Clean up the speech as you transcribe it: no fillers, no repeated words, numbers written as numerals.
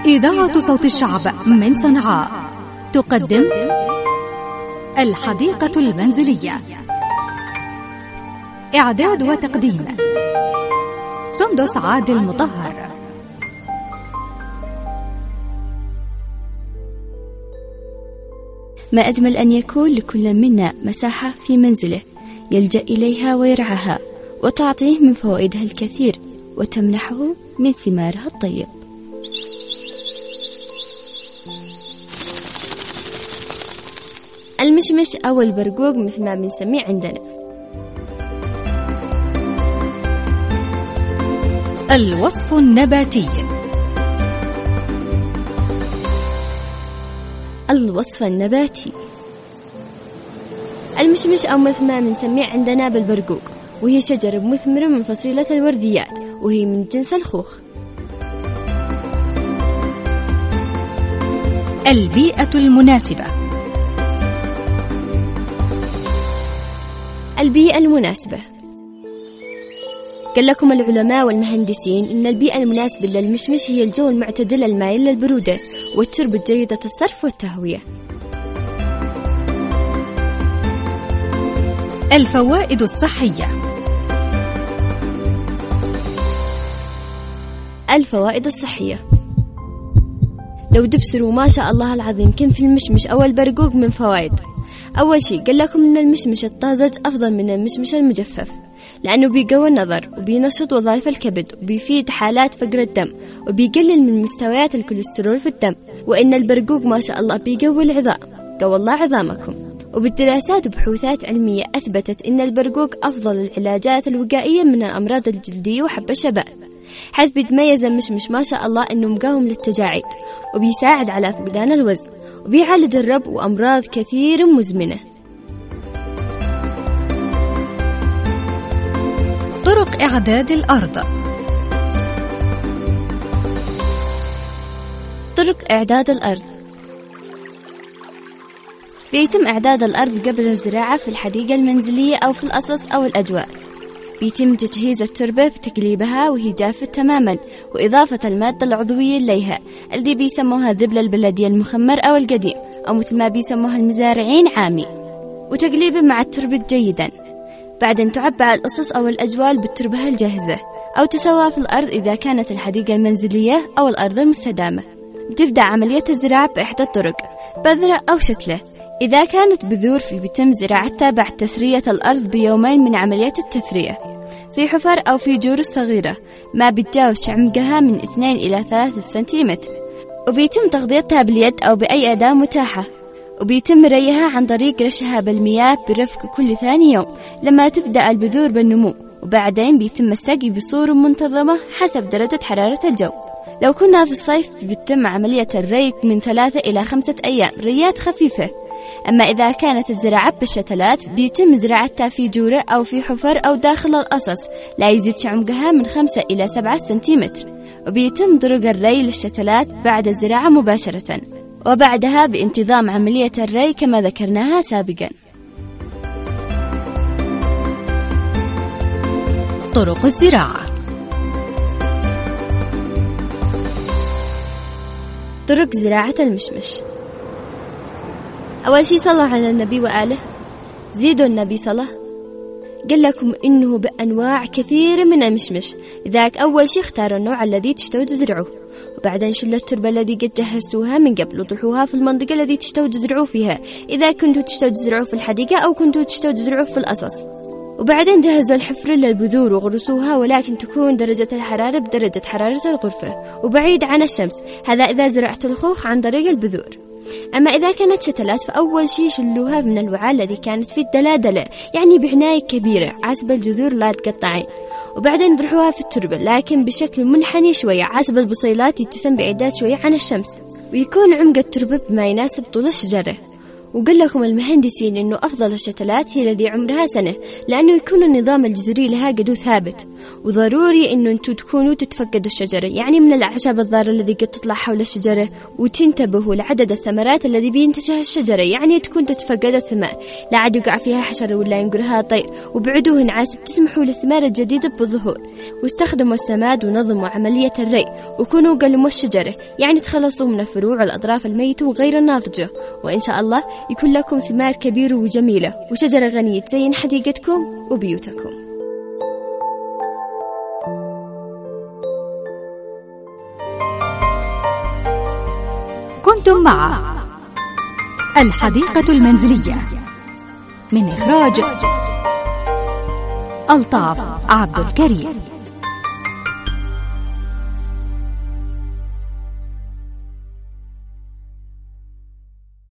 إذاعة صوت الشعب من صنعاء تقدم الحديقة المنزلية. إعداد وتقديم سندس عادل مطهر. ما أجمل أن يكون لكل منا مساحة في منزله يلجأ إليها ويرعاها وتعطيه من فوائدها الكثير وتمنحه من ثمارها الطيب. المشمش أو البرقوق مثل ما بنسميه عندنا. الوصف النباتي. الوصف النباتي. المشمش أو مثل ما بنسميه عندنا بالبرقوق، وهي شجرة مثمرة من فصيلة الورديات، وهي من جنس الخوخ. البيئة المناسبة. البيئة المناسبة. قال لكم العلماء والمهندسين إن البيئة المناسبة للمشمش هي الجو المعتدل المائل للبرودة والتربة جيدة الصرف والتهوية. الفوائد الصحية. الفوائد الصحية. لو تبصروا ما شاء الله العظيم كم في المشمش أو البرقوق من فوائد. أول شيء قال لكم إن المشمش الطازج أفضل من المشمش المجفف، لأنه بيقوي النظر وبينشط وظائف الكبد وبيفيد حالات فقر الدم وبيقلل من مستويات الكوليسترول في الدم. وإن البرقوق ما شاء الله بيقوي العظام، قوى الله عظامكم. وبالدراسات وبحوثات علمية أثبتت إن البرقوق أفضل العلاجات الوقائية من الأمراض الجلدية وحب الشباب، حيث بيتميز المشمش ما شاء الله إنه مقاوم للتجاعيد وبيساعد على فقدان الوزن وبيعالج الرب وأمراض كثير مزمنة. طرق إعداد الأرض. طرق إعداد الأرض. بيتم إعداد الأرض قبل الزراعة في الحديقة المنزلية أو في الأصص أو الأجواء. بيتم تجهيز التربة بتقليبها وهي جافة تماما وإضافة المادة العضوية إليها اللي بيسموها ذبل البلدي المخمر أو القديم، أو مثل ما بيسموها المزارعين عامي، وتقليب مع التربة جيدا. بعدين تعبع الأصص أو الأجوال بالتربة الجاهزة أو تسوى في الأرض إذا كانت الحديقة المنزلية أو الأرض المستدامة. بتبدأ عملية الزراعة بإحدى الطرق، بذرة أو شتلة. إذا كانت بذور بيتم زراعتها بعد تثرية الأرض بيومين من عملية التثرية في حفر أو في جور صغيرة ما بتجاوز عمقها من 2 إلى 3 سنتيمتر، وبيتم تغطيتها باليد أو بأي أداة متاحة، وبيتم ريها عن طريق رشها بالمياه برفق كل ثاني يوم لما تبدأ البذور بالنمو، وبعدين بيتم السقي بصورة منتظمة حسب درجة حرارة الجو. لو كنا في الصيف بيتم عملية الري من 3 إلى 5 أيام ريات خفيفة. أما إذا كانت الزراعة بالشتلات بيتم زراعتها في جورة أو في حفر أو داخل الأصص لا يزيد عمقها من 5 إلى 7 سنتيمتر، وبيتم طرق الري للشتلات بعد الزراعة مباشرة، وبعدها بانتظام عملية الري كما ذكرناها سابقا. طرق الزراعة. طرق زراعة المشمش. أول شيء صلوا على النبي وآله، زيدوا النبي صلى. قال لكم إنه بأنواع كثيرة من المشمش. لذلك أول شيء اختاروا النوع الذي تشتوا تزرعوه، وبعدين شلوا التربة التي قد جهزتوها من قبل وطرحوها في المنطقة التي تشتوا تزرعوا فيها، إذا كنتوا تشتوا تزرعوا في الحديقة أو كنتوا تشتوا تزرعوا في الأصص. وبعدين جهزوا الحفر للبذور وغرسوها، ولكن تكون درجة الحرارة بدرجة حرارة الغرفة وبعيد عن الشمس، هذا إذا زرعت الخوخ عن طريق البذور. أما إذا كانت شتلات فأول شيء شلوها من الوعاء الذي كانت فيه الدلادلة، يعني بعناية كبيرة عسب الجذور لا تقطعين، وبعدين ضرحوها في التربة لكن بشكل منحني شوية عسب البصيلات يتسم بعيدات شوية عن الشمس، ويكون عمق التربة بما يناسب طول الشجرة. وقال لكم المهندسين إنه أفضل الشتلات هي التي عمرها سنة، لأنه يكون النظام الجذري لها قدو ثابت، وضروري إنه أنتوا تكونوا تتفقدوا الشجرة، يعني من الأعشاب الضارة الذي قد تطلع حول الشجرة، وتنتبهوا لعدد الثمرات الذي بينتجها الشجرة، يعني تكون تتفقدوا الثمار لا عاد يقع فيها حشر ولا ينقرها طير، وبعدوه نعاسب تسمحوا للثمار الجديدة بالظهور. واستخدموا السماد ونظموا عملية الري، وكونوا قلموا الشجرة، يعني تخلصوا من الفروع والأطراف الميتة وغير الناضجة، وإن شاء الله يكون لكم ثمار كبيرة وجميلة وشجرة غنية تزين حديقتكم وبيوتكم. كنتم مع الحديقة المنزلية من إخراج ألطاف عبد الكريم.